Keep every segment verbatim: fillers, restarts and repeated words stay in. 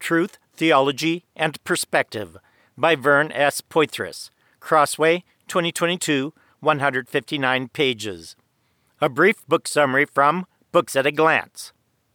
Truth, Theology, and Perspective by Vern S. Poythress. Crossway, twenty twenty-two, one hundred fifty-nine pages. A brief book summary from Books at a Glance.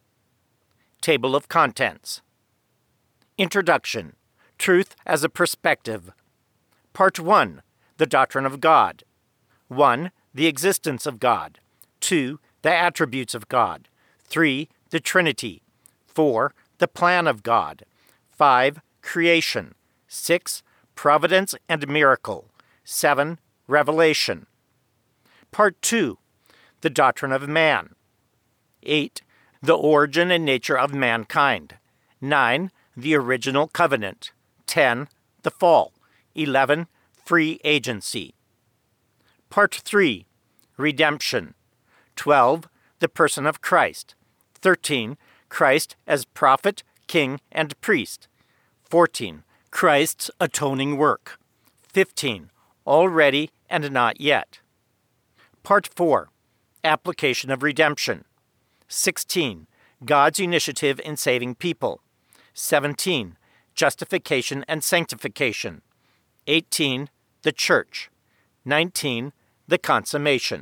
Table of Contents. Introduction. Truth as a Perspective. Part one. The Doctrine of God. one. The Existence of God. two. The Attributes of God. three. The Trinity. four. The Plan of God. five. Creation. six. Providence and Miracle. seven. Revelation. Part two. The Doctrine of Man. eight. The Origin and Nature of Mankind. nine. The Original Covenant. ten. The Fall. eleven. Free Agency. Part three. Redemption. twelve. The Person of Christ. thirteen. Christ as Prophet, King, and Priest. fourteen. Christ's atoning work. fifteen. Already and not yet. Part four. Application of redemption. sixteen. God's initiative in saving people. seventeen. Justification and sanctification. eighteen. The Church. nineteen. The Consummation.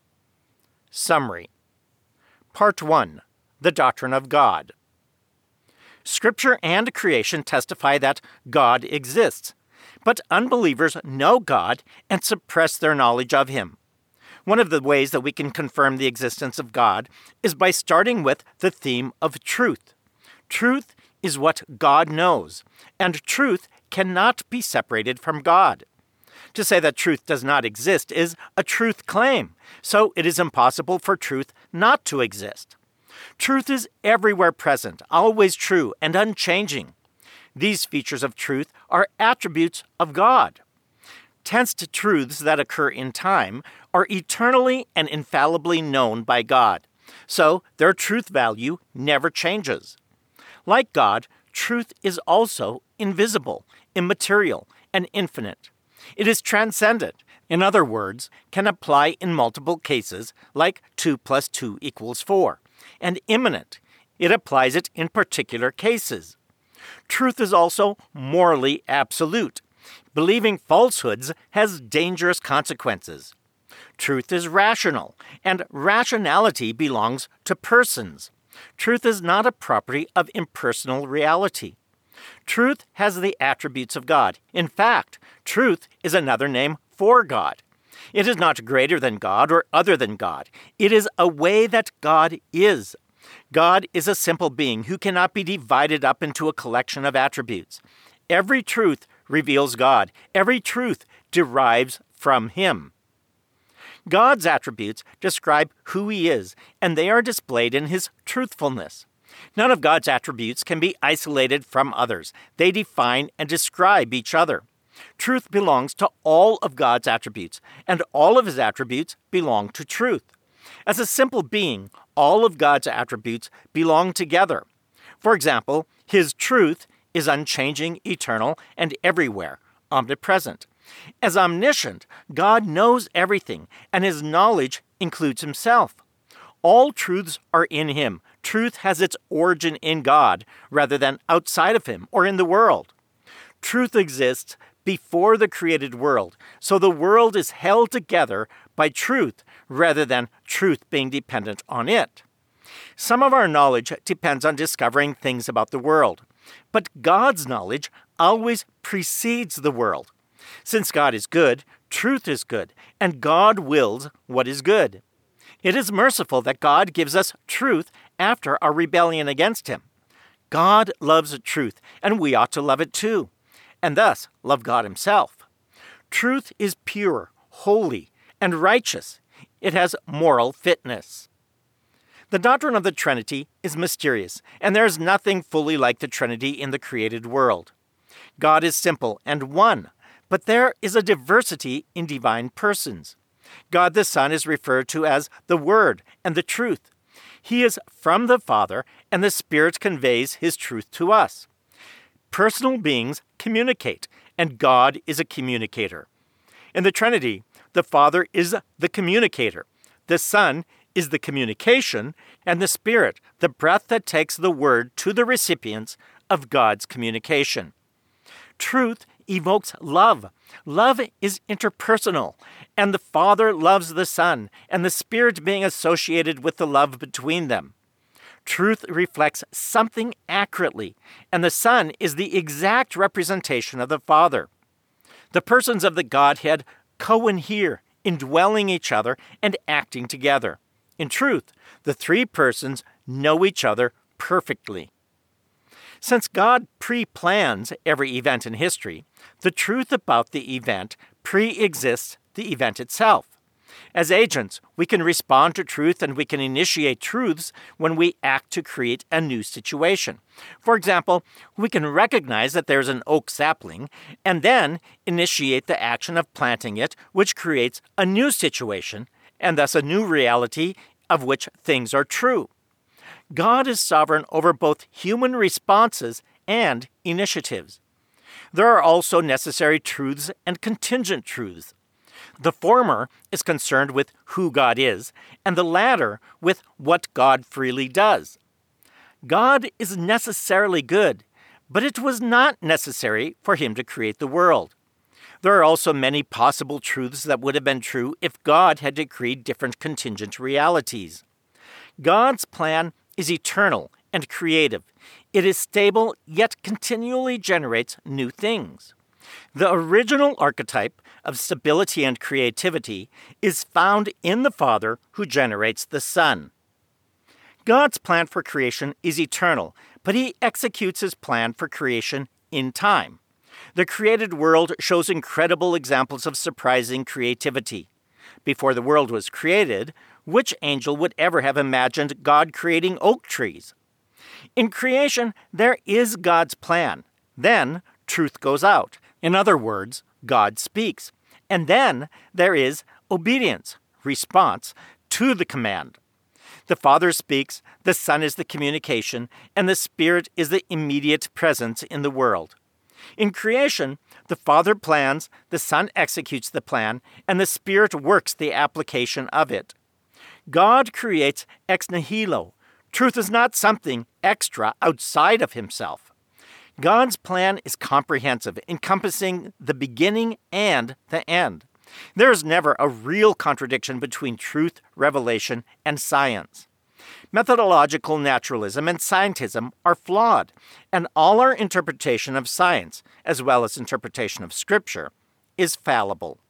Summary. Part one. The Doctrine of God. Scripture and creation testify that God exists, but unbelievers know God and suppress their knowledge of Him. One of the ways that we can confirm the existence of God is by starting with the theme of truth. Truth is what God knows, and truth cannot be separated from God. To say that truth does not exist is a truth claim, so it is impossible for truth not to exist. Truth is everywhere present, always true and unchanging. These features of truth are attributes of God. Tensed truths that occur in time are eternally and infallibly known by God, so their truth value never changes. Like God, truth is also invisible, immaterial, and infinite. It is transcendent, in other words, can apply in multiple cases, like two plus two equals four, and immanent. It applies it in particular cases. Truth is also morally absolute. Believing falsehoods has dangerous consequences. Truth is rational, and rationality belongs to persons. Truth is not a property of impersonal reality. Truth has the attributes of God. In fact, truth is another name for God. It is not greater than God or other than God. It is a way that God is. God is a simple being who cannot be divided up into a collection of attributes. Every truth reveals God. Every truth derives from Him. God's attributes describe who He is, and they are displayed in His truthfulness. None of God's attributes can be isolated from others. They define and describe each other. Truth belongs to all of God's attributes, and all of His attributes belong to truth. As a simple being, all of God's attributes belong together. For example, His truth is unchanging, eternal, and everywhere, omnipresent. As omniscient, God knows everything, and His knowledge includes Himself. All truths are in Him. Truth has its origin in God, rather than outside of Him or in the world. Truth exists before the created world, so the world is held together by truth, rather than truth being dependent on it. Some of our knowledge depends on discovering things about the world, but God's knowledge always precedes the world. Since God is good, truth is good, and God wills what is good. It is merciful that God gives us truth after our rebellion against Him. God loves truth, and we ought to love it too, and thus love God Himself. Truth is pure, holy, and righteous. It has moral fitness. The doctrine of the Trinity is mysterious, and there is nothing fully like the Trinity in the created world. God is simple and one, but there is a diversity in divine persons. God the Son is referred to as the Word and the Truth. He is from the Father, and the Spirit conveys His truth to us. Personal beings communicate, and God is a communicator. In the Trinity, the Father is the communicator. The Son is the communication, and the Spirit, the breath that takes the word to the recipients of God's communication. Truth evokes love. Love is interpersonal, and the Father loves the Son, and the Spirit being associated with the love between them. Truth reflects something accurately, and the Son is the exact representation of the Father. The persons of the Godhead co-inhere, indwelling each other and acting together. In truth, the three persons know each other perfectly. Since God pre-plans every event in history, the truth about the event pre-exists the event itself. As agents, we can respond to truth and we can initiate truths when we act to create a new situation. For example, we can recognize that there's an oak sapling and then initiate the action of planting it, which creates a new situation and thus a new reality of which things are true. God is sovereign over both human responses and initiatives. There are also necessary truths and contingent truths. The former is concerned with who God is, and the latter with what God freely does. God is necessarily good, but it was not necessary for him to create the world. There are also many possible truths that would have been true if God had decreed different contingent realities. God's plan is eternal and creative. It is stable, yet continually generates new things. The original archetype of stability and creativity is found in the Father who generates the Son. God's plan for creation is eternal, but he executes his plan for creation in time. The created world shows incredible examples of surprising creativity. Before the world was created, which angel would ever have imagined God creating oak trees? In creation, there is God's plan. Then, truth goes out. In other words, God speaks. And then there is obedience, response to the command. The Father speaks, the Son is the communication, and the Spirit is the immediate presence in the world. In creation, the Father plans, the Son executes the plan, and the Spirit works the application of it. God creates ex nihilo. Truth is not something extra outside of himself. God's plan is comprehensive, encompassing the beginning and the end. There is never a real contradiction between truth, revelation, and science. Methodological naturalism and scientism are flawed, and all our interpretation of science, as well as interpretation of Scripture, is fallible.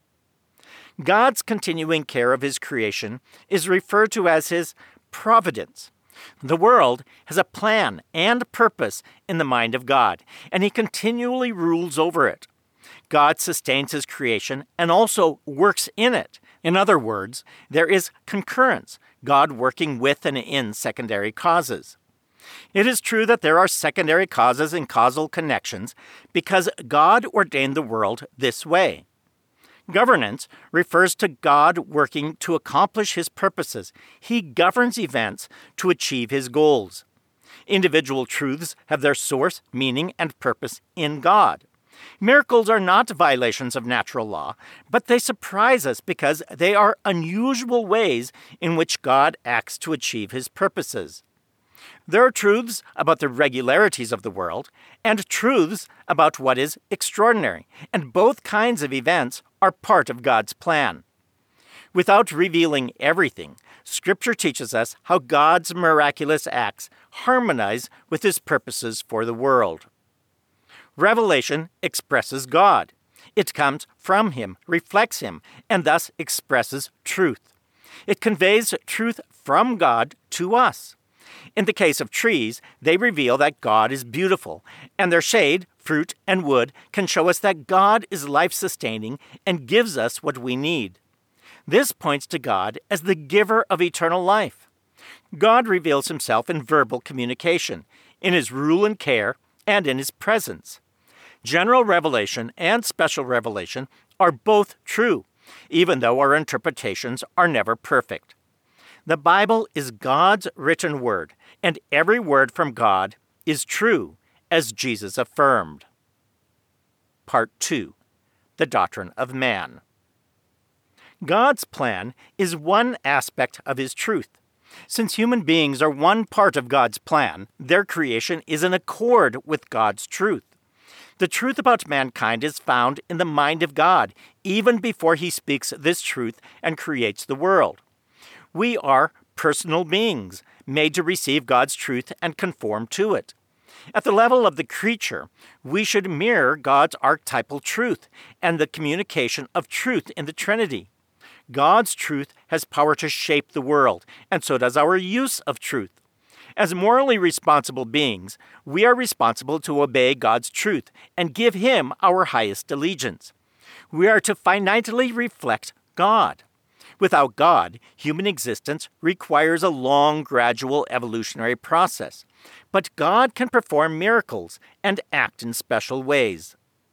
God's continuing care of his creation is referred to as his providence. The world has a plan and purpose in the mind of God, and he continually rules over it. God sustains his creation and also works in it. In other words, there is concurrence, God working with and in secondary causes. It is true that there are secondary causes and causal connections because God ordained the world this way. Governance refers to God working to accomplish his purposes. He governs events to achieve his goals. Individual truths have their source, meaning, and purpose in God. Miracles are not violations of natural law, but they surprise us because they are unusual ways in which God acts to achieve his purposes. There are truths about the regularities of the world and truths about what is extraordinary, and both kinds of events are part of God's plan. Without revealing everything, Scripture teaches us how God's miraculous acts harmonize with his purposes for the world. Revelation expresses God. It comes from him, reflects him, and thus expresses truth. It conveys truth from God to us. In the case of trees, they reveal that God is beautiful, and their shade, fruit, and wood can show us that God is life-sustaining and gives us what we need. This points to God as the giver of eternal life. God reveals himself in verbal communication, in his rule and care, and in his presence. General revelation and special revelation are both true, even though our interpretations are never perfect. The Bible is God's written word, and every word from God is true, as Jesus affirmed. Part two. The Doctrine of Man. God's plan is one aspect of His truth. Since human beings are one part of God's plan, their creation is in accord with God's truth. The truth about mankind is found in the mind of God, even before He speaks this truth and creates the world. We are personal beings, made to receive God's truth and conform to it. At the level of the creature, we should mirror God's archetypal truth and the communication of truth in the Trinity. God's truth has power to shape the world, and so does our use of truth. As morally responsible beings, we are responsible to obey God's truth and give Him our highest allegiance. We are to finitely reflect God. Without God, human existence requires a long, gradual evolutionary process. But God can perform miracles and act in special ways.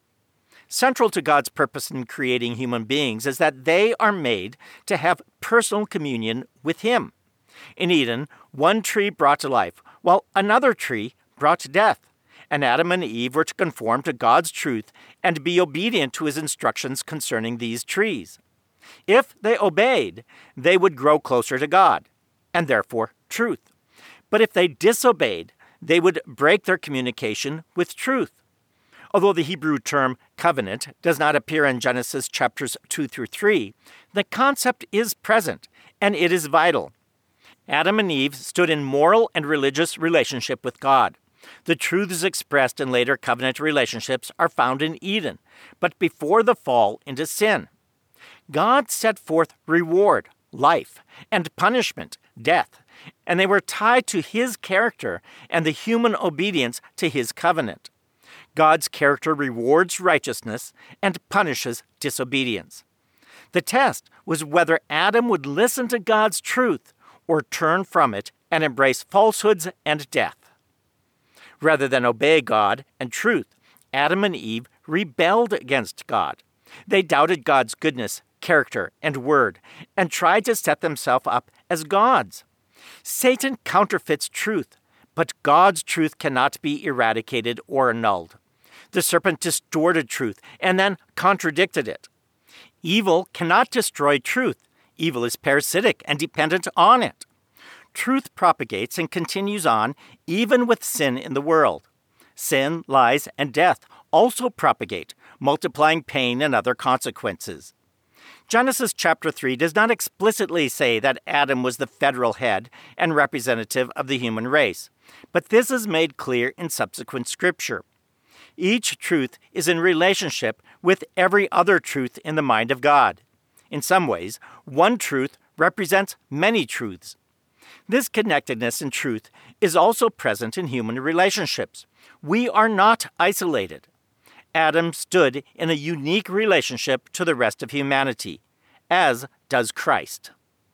Central to God's purpose in creating human beings is that they are made to have personal communion with Him. In Eden, one tree brought life, while another tree brought death. And Adam and Eve were to conform to God's truth and be obedient to His instructions concerning these trees. If they obeyed, they would grow closer to God, and therefore truth. But if they disobeyed, they would break their communication with truth. Although the Hebrew term covenant does not appear in Genesis chapters two through three, the concept is present, and it is vital. Adam and Eve stood in moral and religious relationship with God. The truths expressed in later covenant relationships are found in Eden, but before the fall into sin. God set forth reward, life, and punishment, death, and they were tied to His character and the human obedience to His covenant. God's character rewards righteousness and punishes disobedience. The test was whether Adam would listen to God's truth or turn from it and embrace falsehoods and death. Rather than obey God and truth, Adam and Eve rebelled against God. They doubted God's goodness, character, and word, and tried to set themselves up as gods. Satan counterfeits truth, but God's truth cannot be eradicated or annulled. The serpent distorted truth and then contradicted it. Evil cannot destroy truth. Evil is parasitic and dependent on it. Truth propagates and continues on even with sin in the world. Sin, lies, and death also propagate, multiplying pain and other consequences. Genesis chapter three does not explicitly say that Adam was the federal head and representative of the human race, but this is made clear in subsequent scripture. Each truth is in relationship with every other truth in the mind of God. In some ways, one truth represents many truths. This connectedness in truth is also present in human relationships. We are not isolated. Adam stood in a unique relationship to the rest of humanity, as does Christ.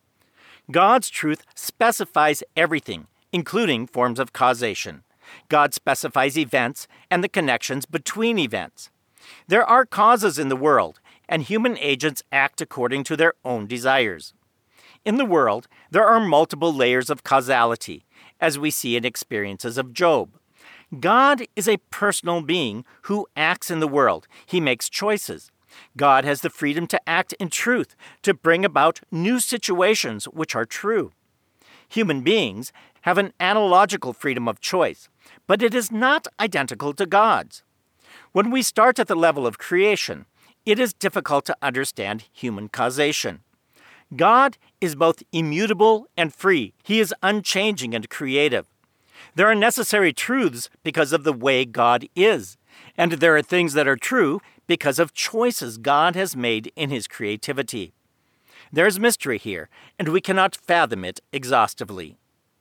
God's truth specifies everything, including forms of causation. God specifies events and the connections between events. There are causes in the world, and human agents act according to their own desires. In the world, there are multiple layers of causality, as we see in experiences of Job. God is a personal being who acts in the world. He makes choices. God has the freedom to act in truth, to bring about new situations which are true. Human beings have an analogical freedom of choice, but it is not identical to God's. When we start at the level of creation, it is difficult to understand human causation. God is both immutable and free. He is unchanging and creative. There are necessary truths because of the way God is, and there are things that are true because of choices God has made in His creativity. There is mystery here, and we cannot fathom it exhaustively.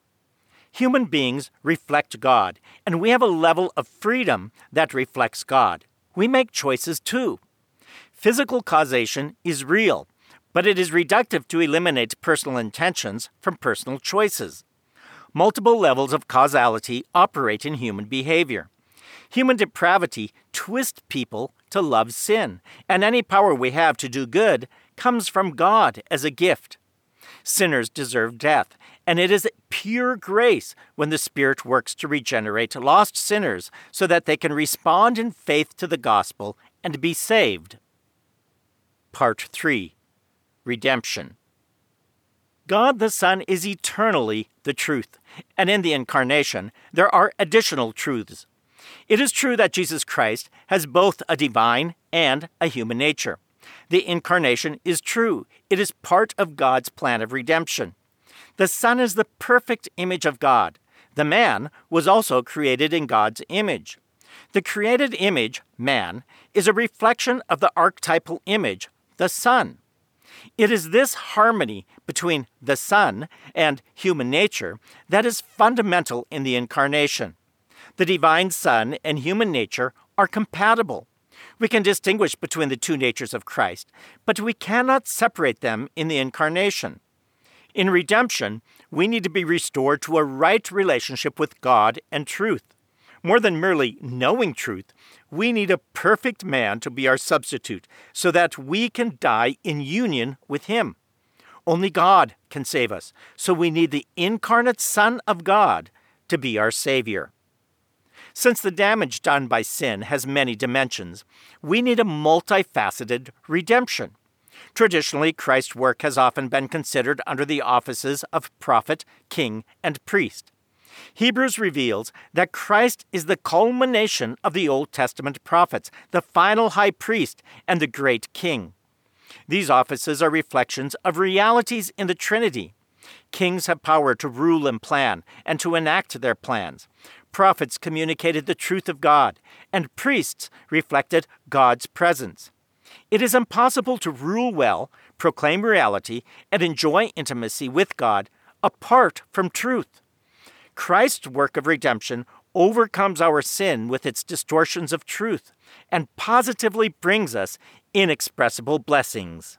Human beings reflect God, and we have a level of freedom that reflects God. We make choices too. Physical causation is real, but it is reductive to eliminate personal intentions from personal choices. Multiple levels of causality operate in human behavior. Human depravity twists people to love sin, and any power we have to do good comes from God as a gift. Sinners deserve death, and it is pure grace when the Spirit works to regenerate lost sinners so that they can respond in faith to the gospel and be saved. Part three. redemption. God the Son is eternally the truth, and in the Incarnation, there are additional truths. It is true that Jesus Christ has both a divine and a human nature. The Incarnation is true. It is part of God's plan of redemption. The Son is the perfect image of God. The man was also created in God's image. The created image, man, is a reflection of the archetypal image, the Son. It is this harmony between the Son and human nature that is fundamental in the Incarnation. The divine Son and human nature are compatible. We can distinguish between the two natures of Christ, but we cannot separate them in the Incarnation. In redemption, we need to be restored to a right relationship with God and truth. More than merely knowing truth, we need a perfect man to be our substitute so that we can die in union with him. Only God can save us, so we need the incarnate Son of God to be our Savior. Since the damage done by sin has many dimensions, we need a multifaceted redemption. Traditionally, Christ's work has often been considered under the offices of prophet, king, and priest. Hebrews reveals that Christ is the culmination of the Old Testament prophets, the final high priest, and the great king. These offices are reflections of realities in the Trinity. Kings have power to rule and plan, and to enact their plans. Prophets communicated the truth of God, and priests reflected God's presence. It is impossible to rule well, proclaim reality, and enjoy intimacy with God apart from truth. Christ's work of redemption overcomes our sin with its distortions of truth and positively brings us inexpressible blessings.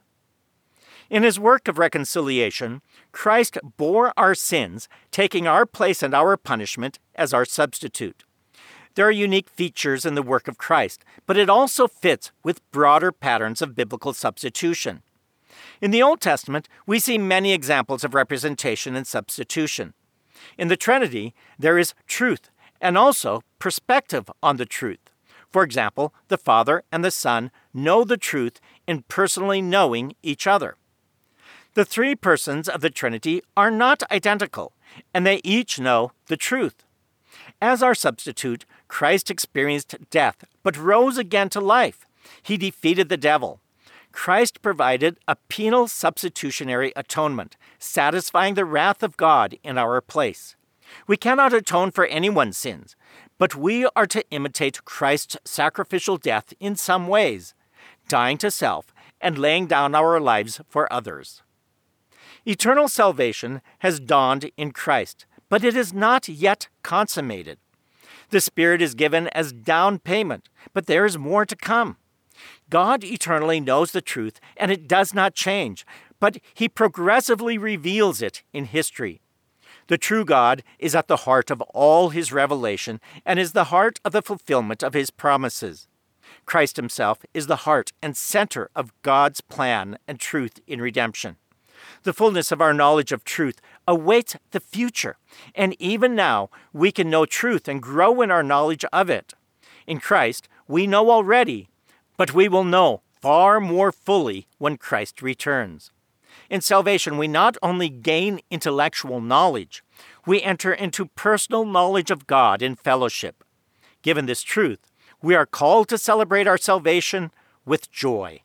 In his work of reconciliation, Christ bore our sins, taking our place and our punishment as our substitute. There are unique features in the work of Christ, but it also fits with broader patterns of biblical substitution. In the Old Testament, we see many examples of representation and substitution. In the Trinity, there is truth and also perspective on the truth. For example, the Father and the Son know the truth in personally knowing each other. The three persons of the Trinity are not identical, and they each know the truth. As our substitute, Christ experienced death, but rose again to life. He defeated the devil. Christ provided a penal substitutionary atonement, satisfying the wrath of God in our place. We cannot atone for anyone's sins, but we are to imitate Christ's sacrificial death in some ways, dying to self and laying down our lives for others. Eternal salvation has dawned in Christ, but it is not yet consummated. The Spirit is given as down payment, but there is more to come. God eternally knows the truth, and it does not change, but he progressively reveals it in history. The true God is at the heart of all his revelation and is the heart of the fulfillment of his promises. Christ himself is the heart and center of God's plan and truth in redemption. The fullness of our knowledge of truth awaits the future, and even now we can know truth and grow in our knowledge of it. In Christ, we know already, but we will know far more fully when Christ returns. In salvation, we not only gain intellectual knowledge, we enter into personal knowledge of God in fellowship. Given this truth, we are called to celebrate our salvation with joy.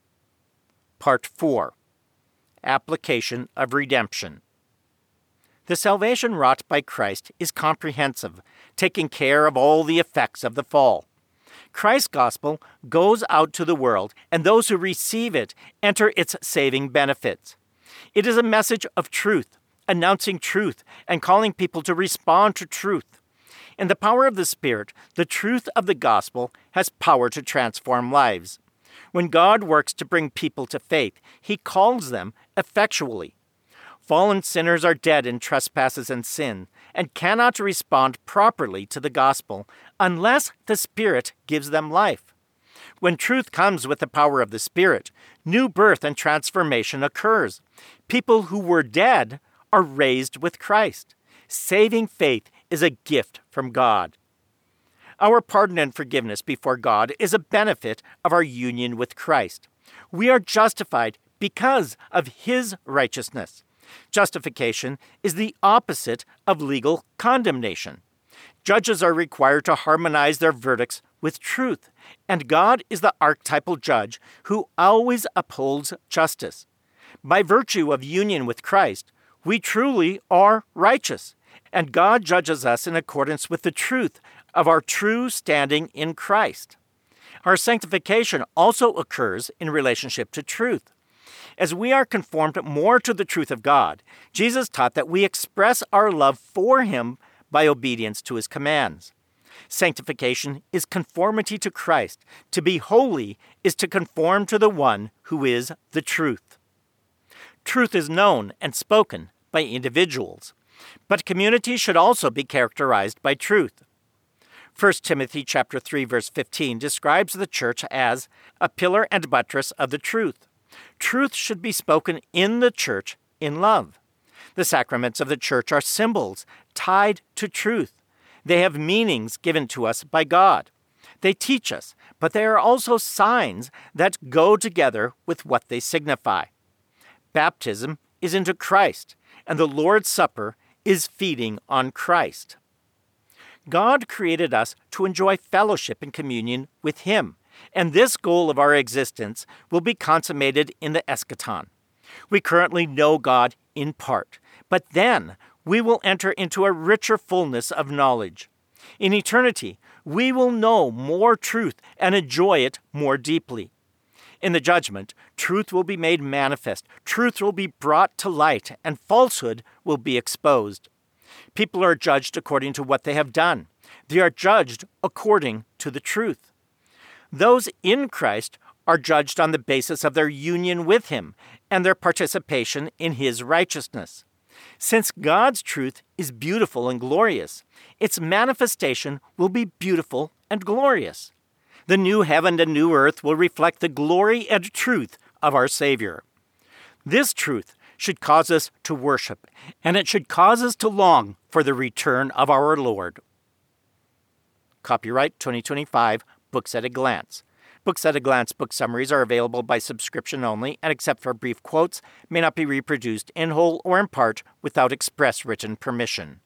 Part four. Application of redemption. The salvation wrought by Christ is comprehensive, taking care of all the effects of the fall. Christ's gospel goes out to the world, and those who receive it enter its saving benefits. It is a message of truth, announcing truth, and calling people to respond to truth. In the power of the Spirit, the truth of the gospel has power to transform lives. When God works to bring people to faith, he calls them effectually. Fallen sinners are dead in trespasses and sin, and cannot respond properly to the gospel unless the Spirit gives them life. When truth comes with the power of the Spirit, new birth and transformation occurs. People who were dead are raised with Christ. Saving faith is a gift from God. Our pardon and forgiveness before God is a benefit of our union with Christ. We are justified because of His righteousness. Justification is the opposite of legal condemnation. Judges are required to harmonize their verdicts with truth, and God is the archetypal judge who always upholds justice. By virtue of union with Christ, we truly are righteous, and God judges us in accordance with the truth of our true standing in Christ. Our sanctification also occurs in relationship to truth. As we are conformed more to the truth of God, Jesus taught that we express our love for Him by obedience to His commands. Sanctification is conformity to Christ. To be holy is to conform to the one who is the truth. Truth is known and spoken by individuals, but community should also be characterized by truth. First Timothy chapter three verse fifteen describes the church as a pillar and buttress of the truth. Truth should be spoken in the church in love. The sacraments of the church are symbols tied to truth. They have meanings given to us by God. They teach us, but they are also signs that go together with what they signify. Baptism is into Christ, and the Lord's Supper is feeding on Christ. God created us to enjoy fellowship and communion with Him, and this goal of our existence will be consummated in the eschaton. We currently know God in part, but then we will enter into a richer fullness of knowledge. In eternity, we will know more truth and enjoy it more deeply. In the judgment, truth will be made manifest, truth will be brought to light, and falsehood will be exposed. People are judged according to what they have done. They are judged according to the truth. Those in Christ are judged on the basis of their union with Him and their participation in His righteousness. Since God's truth is beautiful and glorious, its manifestation will be beautiful and glorious. The new heaven and new earth will reflect the glory and truth of our Savior. This truth should cause us to worship, and it should cause us to long for the return of our Lord. Copyright twenty twenty-five, Books at a Glance. Books at a Glance book summaries are available by subscription only, and except for brief quotes, may not be reproduced in whole or in part without express written permission.